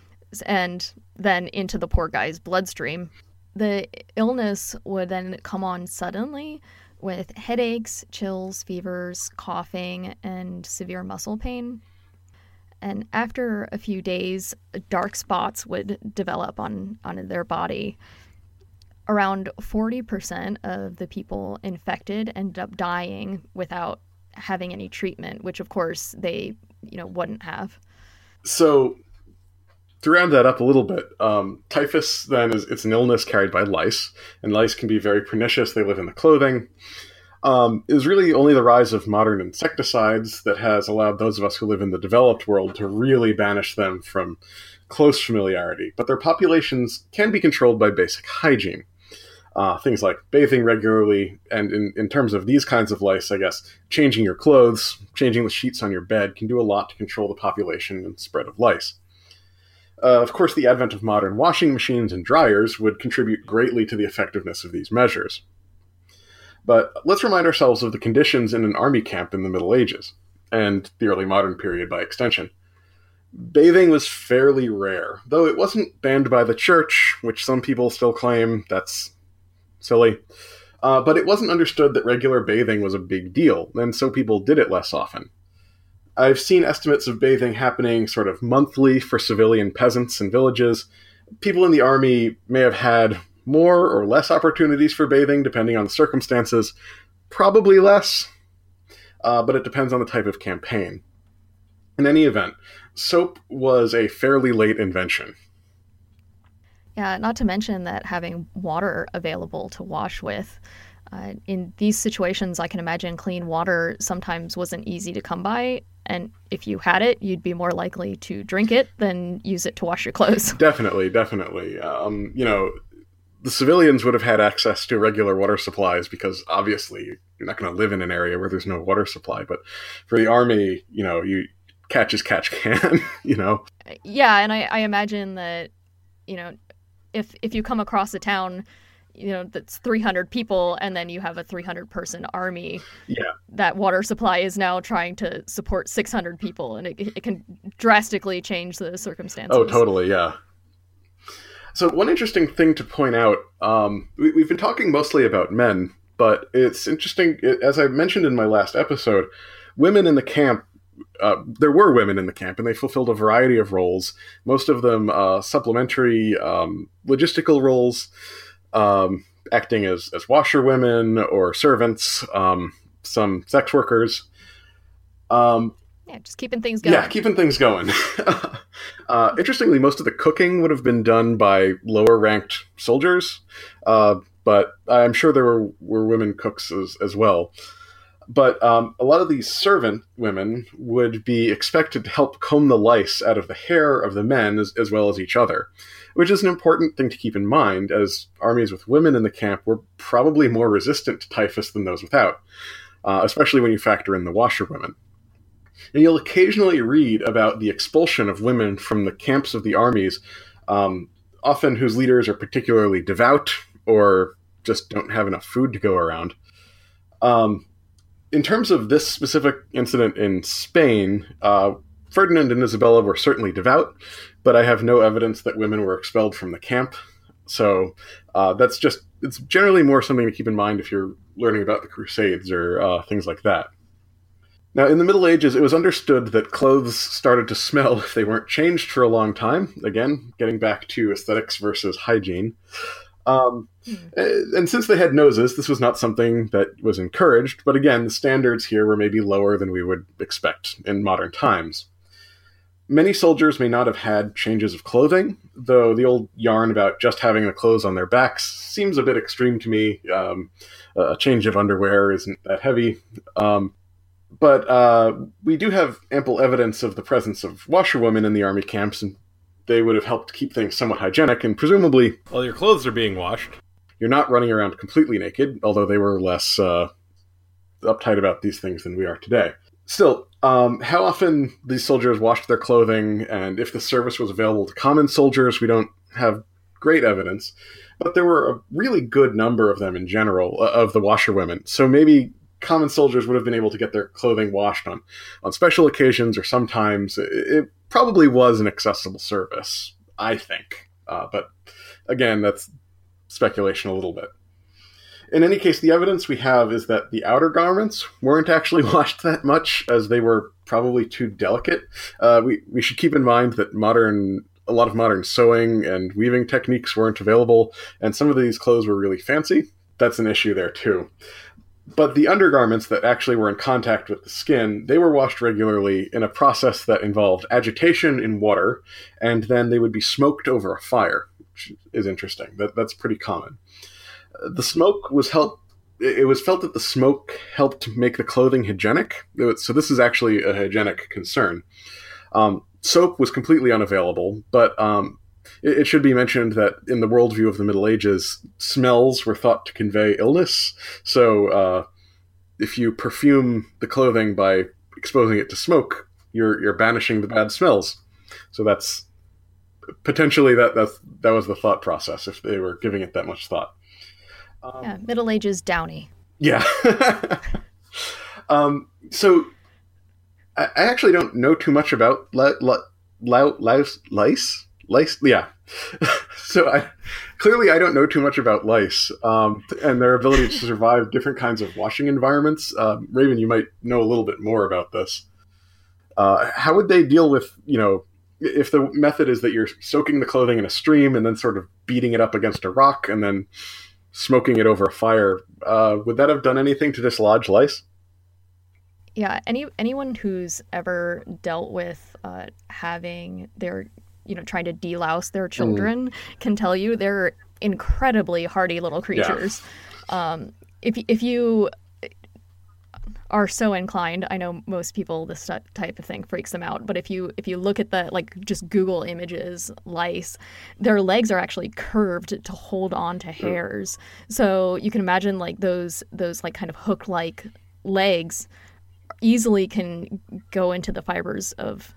and then into the poor guy's bloodstream. The illness would then come on suddenly with headaches, chills, fevers, coughing, and severe muscle pain. And after a few days, dark spots would develop on, on their body. Around forty percent of the people infected ended up dying without having any treatment, which of course they, you know, wouldn't have.
So, to round that up a little bit, um, typhus then is it's an illness carried by lice, and lice can be very pernicious. They live in the clothing. Um, it is really only the rise of modern insecticides that has allowed those of us who live in the developed world to really banish them from close familiarity. But their populations can be controlled by basic hygiene. Uh, things like bathing regularly, and in, in terms of these kinds of lice, I guess, changing your clothes, changing the sheets on your bed can do a lot to control the population and spread of lice. Uh, of course, the advent of modern washing machines and dryers would contribute greatly to the effectiveness of these measures. But let's remind ourselves of the conditions in an army camp in the Middle Ages, and the early modern period by extension. Bathing was fairly rare, though it wasn't banned by the church, which some people still claim that's silly. Uh, but it wasn't understood that regular bathing was a big deal, and so people did it less often. I've seen estimates of bathing happening sort of monthly for civilian peasants in villages. People in the army may have had more or less opportunities for bathing, depending on the circumstances. Probably less, uh, but it depends on the type of campaign. In any event, soap was a fairly late invention.
Yeah, not to mention that having water available to wash with. Uh, in these situations, I can imagine clean water sometimes wasn't easy to come by, and if you had it, you'd be more likely to drink it than use it to wash your clothes.
Definitely, definitely. Um, you know, the civilians would have had access to regular water supplies because obviously you're not going to live in an area where there's no water supply. But for the army, you know, you catch as catch can, you know?
Yeah, and I, I imagine that, you know, if if you come across a town, you know, that's three hundred people and then you have a three hundred person army,
yeah,
that water supply is now trying to support six hundred people, and it, it can drastically change the circumstances.
Oh, totally, yeah. So one interesting thing to point out, um, we, we've been talking mostly about men, but it's interesting, as I mentioned in my last episode, women in the camp, uh, there were women in the camp, and they fulfilled a variety of roles, most of them uh, supplementary um, logistical roles, um, acting as, as washerwomen or servants, um, some sex workers. Um,
yeah, just keeping things going.
Yeah, keeping things going. uh, interestingly, most of the cooking would have been done by lower-ranked soldiers, uh, but I'm sure there were, were women cooks as, as well. But um, a lot of these servant women would be expected to help comb the lice out of the hair of the men as, as well as each other, which is an important thing to keep in mind, as armies with women in the camp were probably more resistant to typhus than those without, uh, especially when you factor in the washerwomen. And you'll occasionally read about the expulsion of women from the camps of the armies, um, often whose leaders are particularly devout or just don't have enough food to go around. Um, in terms of this specific incident in Spain, uh, Ferdinand and Isabella were certainly devout, but I have no evidence that women were expelled from the camp. So uh, that's just, it's generally more something to keep in mind if you're learning about the Crusades or uh, things like that. Now, in the Middle Ages, it was understood that clothes started to smell if they weren't changed for a long time. Again, getting back to aesthetics versus hygiene. Um, mm. And since they had noses, this was not something that was encouraged. But again, the standards here were maybe lower than we would expect in modern times. Many soldiers may not have had changes of clothing, though the old yarn about just having the clothes on their backs seems a bit extreme to me. Um, a change of underwear isn't that heavy. Um, But uh, we do have ample evidence of the presence of washerwomen in the army camps, and they would have helped keep things somewhat hygienic, and presumably, while your clothes are being washed, you're not running around completely naked, although they were less uh, uptight about these things than we are today. Still, um, how often these soldiers washed their clothing, and if the service was available to common soldiers, we don't have great evidence. But there were a really good number of them in general, uh, of the washerwomen. So maybe common soldiers would have been able to get their clothing washed on, on special occasions, or sometimes. It, it probably was an accessible service, I think. Uh, but again, that's speculation a little bit. In any case, the evidence we have is that the outer garments weren't actually washed that much, as they were probably too delicate. Uh, we, we should keep in mind that modern, a lot of modern sewing and weaving techniques weren't available, and some of these clothes were really fancy. That's an issue there too. But the undergarments that actually were in contact with the skin, they were washed regularly in a process that involved agitation in water, and then they would be smoked over a fire, which is interesting. That, that's pretty common. The smoke was help. It was felt that the smoke helped make the clothing hygienic. So this is actually a hygienic concern. Um, soap was completely unavailable, but um, it, it should be mentioned that in the worldview of the Middle Ages, smells were thought to convey illness. So uh, if you perfume the clothing by exposing it to smoke, you're you're banishing the bad smells. So that's potentially that that's, that was the thought process if they were giving it that much thought.
Um, yeah, Middle Ages Downey.
Yeah. um, so I, I actually don't know too much about li- li- li- lice. Lice? Lice? Yeah. so I clearly I don't know too much about lice um, and their ability to survive different kinds of washing environments. Um, Raven, you might know a little bit more about this. Uh, how would they deal with, you know, if the method is that you're soaking the clothing in a stream and then sort of beating it up against a rock and then smoking it over a fire, uh, would that have done anything to dislodge lice?
Yeah, any anyone who's ever dealt with uh, having their, you know, trying to delouse their children mm. can tell you they're incredibly hardy little creatures. Yeah. Um, if if you are so inclined, I know most people this type of thing freaks them out, but if you if you look at the, like, just Google images lice, their legs are actually curved to hold on to hairs. So you can imagine, like, those those like kind of hook-like legs easily can go into the fibers of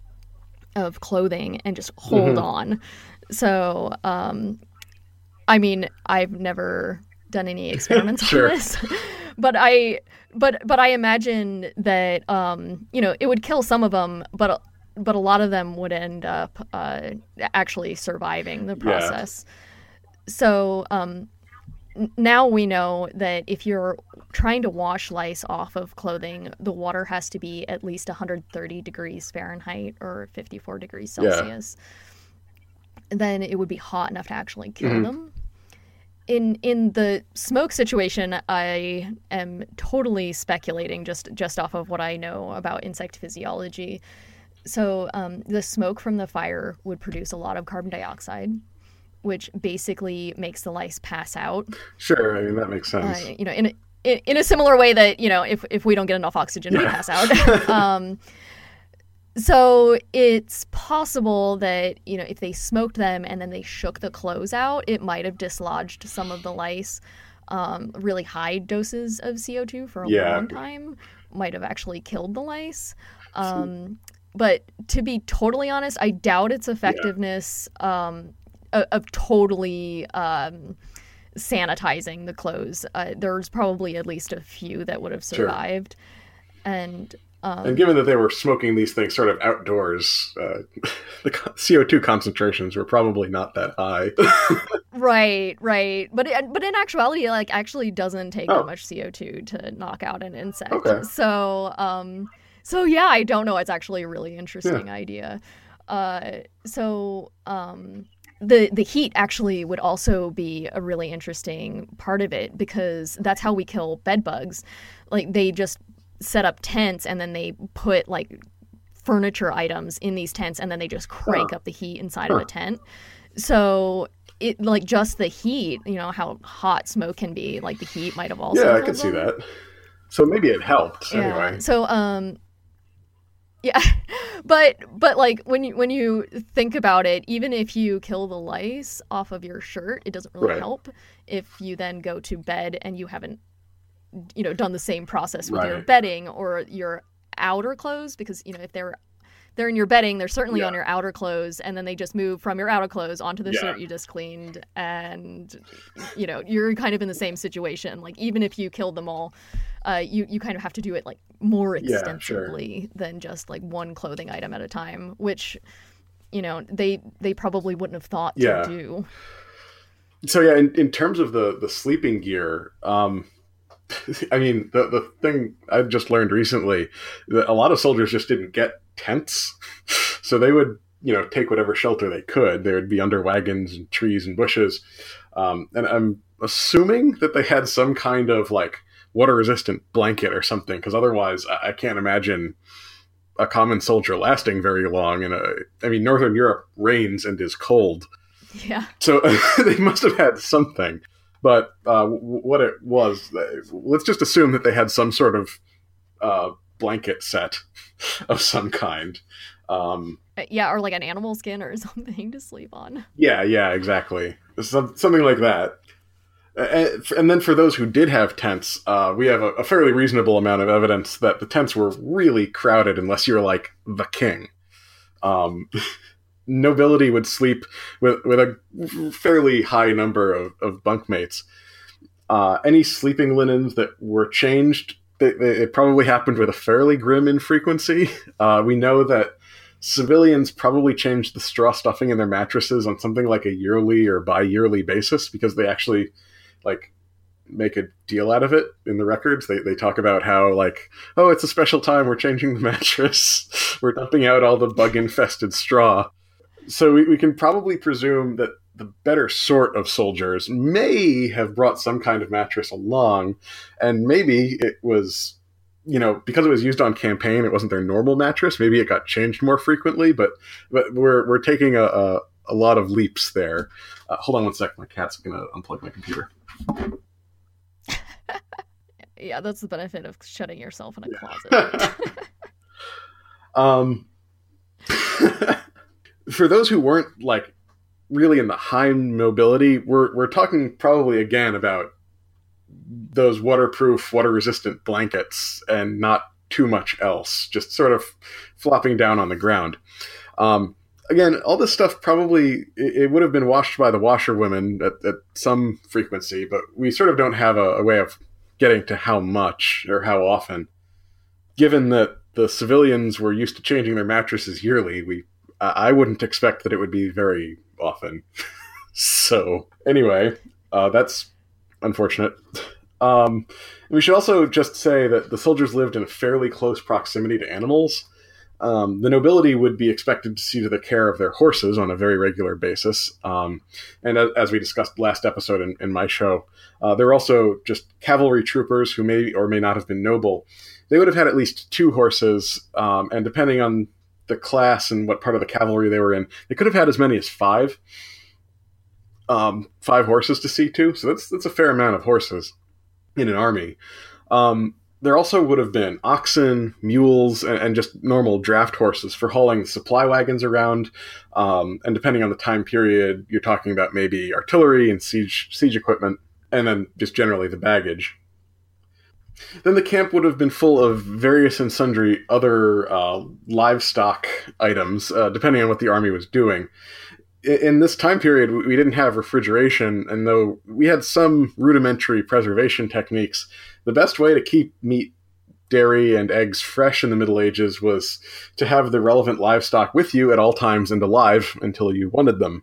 of clothing and just hold mm-hmm. on. So um I mean, I've never done any experiments
sure.
on this. But I, but but I imagine that um, you know, it would kill some of them, but but a lot of them would end up uh, actually surviving the process. Yeah. So um, now we know that if you're trying to wash lice off of clothing, the water has to be at least one hundred thirty degrees Fahrenheit or fifty-four degrees Celsius. Yeah. Then it would be hot enough to actually kill mm-hmm. them. In in the smoke situation, I am totally speculating just, just off of what I know about insect physiology. So um, the smoke from the fire would produce a lot of carbon dioxide, which basically makes the lice pass out.
Sure, I mean, that makes sense.
Uh, you know, in, in in a similar way that, you know, if, if we don't get enough oxygen, yeah. we pass out. um, So it's possible that, you know, if they smoked them and then they shook the clothes out, it might have dislodged some of the lice. Um, really high doses of C O two for a yeah. long time might have actually killed the lice. Um, but to be totally honest, I doubt its effectiveness yeah. um, of, of totally um, sanitizing the clothes. Uh, there's probably at least a few that would have survived. Sure. And... Um,
and given that they were smoking these things sort of outdoors, uh, the C O two concentrations were probably not that high.
right, right. But it, but in actuality, it, like, actually doesn't take
oh.
that much C O two to knock out an insect.
Okay.
So, um, so yeah, I don't know. It's actually a really interesting yeah. idea. Uh, so, um, the the heat actually would also be a really interesting part of it, because that's how we kill bed bugs. Like, they just set up tents and then they put, like, furniture items in these tents and then they just crank oh. up the heat inside huh. of a tent. So it, like, just the heat, you know, how hot smoke can be, like, the heat might have also
yeah I could see that. So maybe it helped
yeah.
anyway.
So um yeah but but like when you when you think about it, even if you kill the lice off of your shirt, it doesn't really
Right.
help if you then go to bed and you haven't, you know, done the same process with your
Right.
bedding or your outer clothes, because you know if they're they're in your bedding, they're certainly
Yeah.
on your outer clothes, and then they just move from your outer clothes onto the
Yeah.
shirt you just cleaned, and you know you're kind of in the same situation. Like even if you killed them all, uh, you you kind of have to do it like more
Yeah, sure.
extensively than just like one clothing item at a time, which you know they they probably wouldn't have thought
Yeah.
to do.
So yeah, in, in terms of the, the sleeping gear, um, I mean, the, the thing I've just learned recently, that a lot of soldiers just didn't get tents. So they would, you know, take whatever shelter they could. They would be under wagons and trees and bushes. Um, and I'm assuming that they had some kind of like water resistant blanket or something, because otherwise I, I can't imagine a common soldier lasting very long. And I mean, Northern Europe rains and is cold.
Yeah.
So they must have had something. But uh, w- what it was, uh, let's just assume that they had some sort of uh, blanket set of some kind. Um,
Uh, Yeah, or like an animal skin or something to sleep on.
yeah, yeah, exactly. Some, something like that. Uh, And then for those who did have tents, uh, we have a, a fairly reasonable amount of evidence that the tents were really crowded unless you're like the king. Um, nobility would sleep with, with a fairly high number of, of bunkmates. Uh, any sleeping linens that were changed, they, they, it probably happened with a fairly grim infrequency. Uh, we know that civilians probably changed the straw stuffing in their mattresses on something like a yearly or bi-yearly basis, because they actually like make a deal out of it in the records. They they talk about how like, oh, it's a special time, we're changing the mattress, we're dumping out all the bug-infested straw. So we, we can probably presume that the better sort of soldiers may have brought some kind of mattress along, and maybe it was, you know, because it was used on campaign, it wasn't their normal mattress. Maybe it got changed more frequently, but but we're we're taking a a, a lot of leaps there. Uh, hold on one sec, my cat's gonna unplug my computer.
Yeah, that's the benefit of shutting yourself in a closet.
Um, for those who weren't like really in the high mobility, we're we're talking probably again about those waterproof, water-resistant blankets and not too much else, just sort of flopping down on the ground. Um, again, all this stuff probably, it, it would have been washed by the washerwomen at, at some frequency, but we sort of don't have a, a way of getting to how much or how often. Given that the civilians were used to changing their mattresses yearly, we I wouldn't expect that it would be very often. So, anyway, uh, that's unfortunate. Um, we should also just say that the soldiers lived in a fairly close proximity to animals. Um, the nobility would be expected to see to the care of their horses on a very regular basis. Um, and as, as we discussed last episode in, in my show, uh, there were also just cavalry troopers who may or may not have been noble. They would have had at least two horses, um, and depending on the class and what part of the cavalry they were in, they could have had as many as five. Um, five horses to see to. So that's that's a fair amount of horses in an army. Um, there also would have been oxen, mules, and, and just normal draft horses for hauling supply wagons around. Um, and depending on the time period, you're talking about maybe artillery and siege siege equipment, and then just generally the baggage. Then the camp would have been full of various and sundry other uh, livestock items, uh, depending on what the army was doing. In this time period, we didn't have refrigeration, and though we had some rudimentary preservation techniques, the best way to keep meat, dairy, and eggs fresh in the Middle Ages was to have the relevant livestock with you at all times and alive until you wanted them.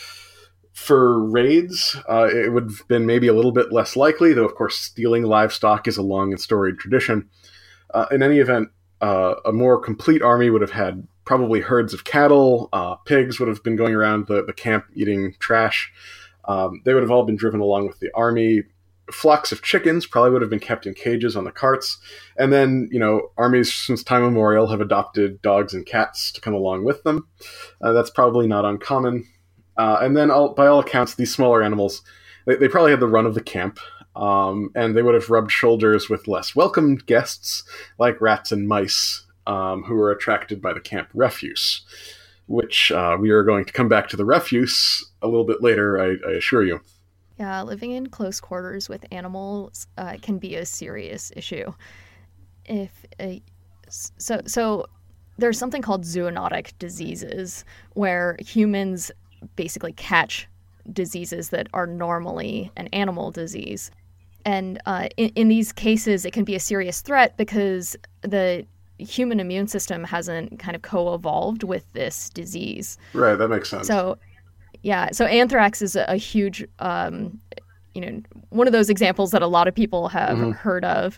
For raids, uh, it would have been maybe a little bit less likely, though of course stealing livestock is a long and storied tradition. Uh, in any event, uh, a more complete army would have had probably herds of cattle. Uh, pigs would have been going around the, the camp eating trash. Um, they would have all been driven along with the army. Flocks of chickens probably would have been kept in cages on the carts. And then, you know, armies since time immemorial have adopted dogs and cats to come along with them. Uh, that's probably not uncommon. Uh, and then, all, by all accounts, these smaller animals, they, they probably had the run of the camp. Um, and they would have rubbed shoulders with less welcome guests, like rats and mice, um, who are attracted by the camp refuse, which uh, we are going to come back to the refuse a little bit later, I, I assure you.
Yeah, living in close quarters with animals uh, can be a serious issue. If uh, so, so there's something called zoonotic diseases, where humans basically catch diseases that are normally an animal disease. And uh, in, in these cases, it can be a serious threat because the human immune system hasn't kind of co-evolved with this disease.
Right, that makes sense.
So, yeah, so anthrax is a, a huge, um, you know, one of those examples that a lot of people have mm-hmm. heard of.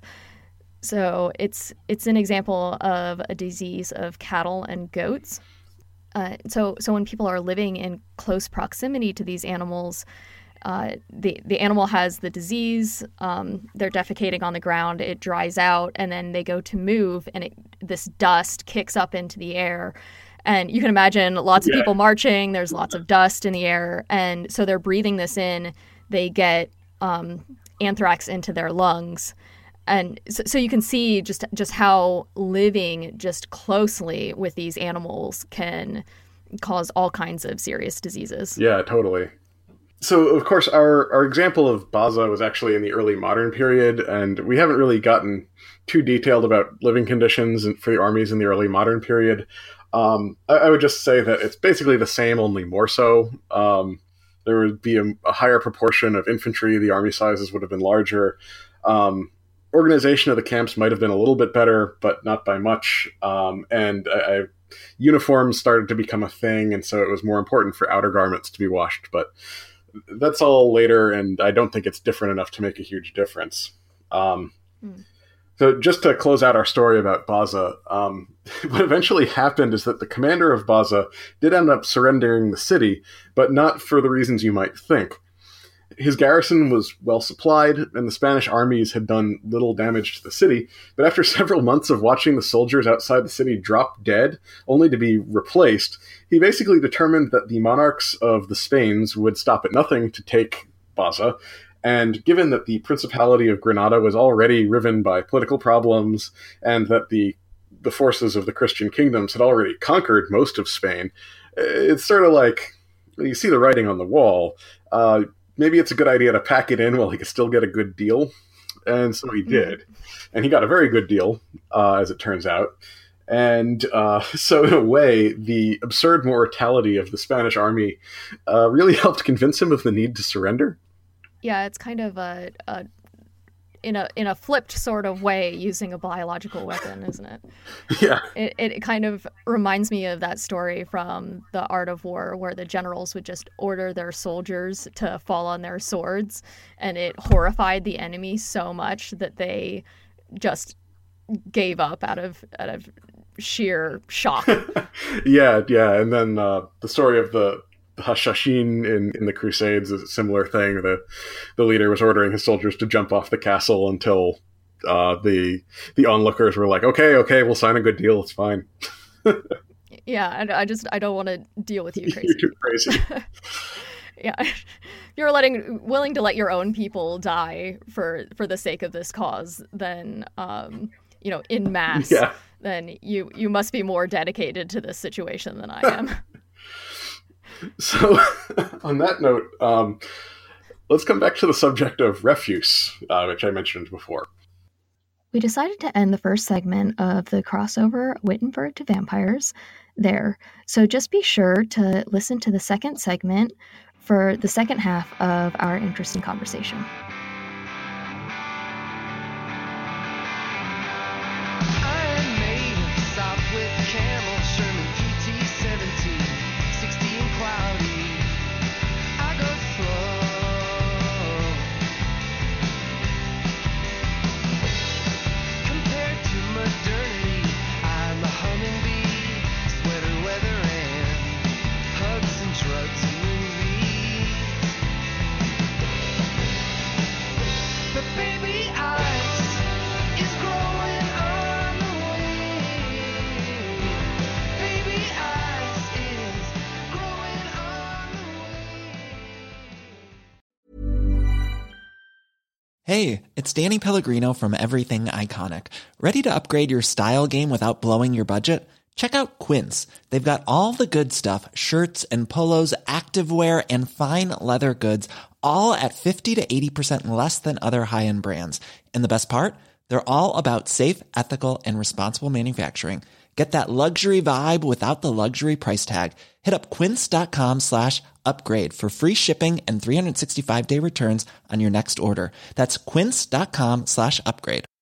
So it's it's an example of a disease of cattle and goats. Uh, so so when people are living in close proximity to these animals, uh, the the animal has the disease. Um, they're defecating on the ground. It dries out, and then they go to move, and it, this dust kicks up into the air. And you can imagine lots of yeah. people marching. There's lots of dust in the air, and so they're breathing this in. They get um, anthrax into their lungs. And so, so you can see just just how living just closely with these animals can cause all kinds of serious diseases.
Yeah, totally. So, of course, our, our example of Baza was actually in the early modern period, and we haven't really gotten too detailed about living conditions for the armies in the early modern period. Um, I, I would just say that it's basically the same, only more so. Um, there would be a, a higher proportion of infantry. The army sizes would have been larger. Um, Organization of the camps might have been a little bit better, but not by much. Um, and I, I, uniforms started to become a thing, and so it was more important for outer garments to be washed. But that's all later, and I don't think it's different enough to make a huge difference. Um, mm. So just to close out our story about Baza, um, what eventually happened is that the commander of Baza did end up surrendering the city, but not for the reasons you might think. His garrison was well supplied, and the Spanish armies had done little damage to the city, but after several months of watching the soldiers outside the city drop dead, only to be replaced, he basically determined that the monarchs of the Spains would stop at nothing to take Baza, and given that the Principality of Granada was already riven by political problems, and that the, the forces of the Christian kingdoms had already conquered most of Spain, it's sort of like, you see the writing on the wall. uh, Maybe it's a good idea to pack it in while he could still get a good deal. And so he did. And he got a very good deal, uh, as it turns out. And uh, so in a way, the absurd mortality of the Spanish army uh, really helped convince him of the need to surrender.
Yeah, it's kind of a, a in a in a flipped sort of way using a biological weapon, isn't it?
Yeah.
It, it kind of reminds me of that story from The Art of War, where the generals would just order their soldiers to fall on their swords, and it horrified the enemy so much that they just gave up out of out of sheer shock.
yeah, yeah. And then uh, the story of the Hashashin in, in the Crusades is a similar thing. The the leader was ordering his soldiers to jump off the castle until uh, the the onlookers were like, okay, okay, we'll sign a good deal. It's fine.
Yeah, and I just I don't want to deal with you crazy.
You're too crazy.
Yeah, you're letting willing to let your own people die for for the sake of this cause, then um, you know, in mass.
Yeah.
Then you you must be more dedicated to this situation than I am.
So, on that note, um, let's come back to the subject of refuse, uh, which I mentioned before.
We decided to end the first segment of the crossover Wittenberg to vampires there. So just be sure to listen to the second segment for the second half of our interesting conversation.
Hey, it's Danny Pellegrino from Everything Iconic. Ready to upgrade your style game without blowing your budget? Check out Quince. They've got all the good stuff, shirts and polos, activewear, and fine leather goods, all at fifty to eighty percent less than other high-end brands. And the best part? They're all about safe, ethical, and responsible manufacturing. Get that luxury vibe without the luxury price tag. Hit up quince.com slash upgrade for free shipping and three sixty-five day returns on your next order. That's quince.com slash upgrade.